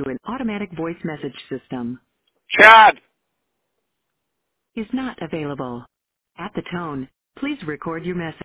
to an automatic voice message system. Chad. Is not available. At the tone, please record your message.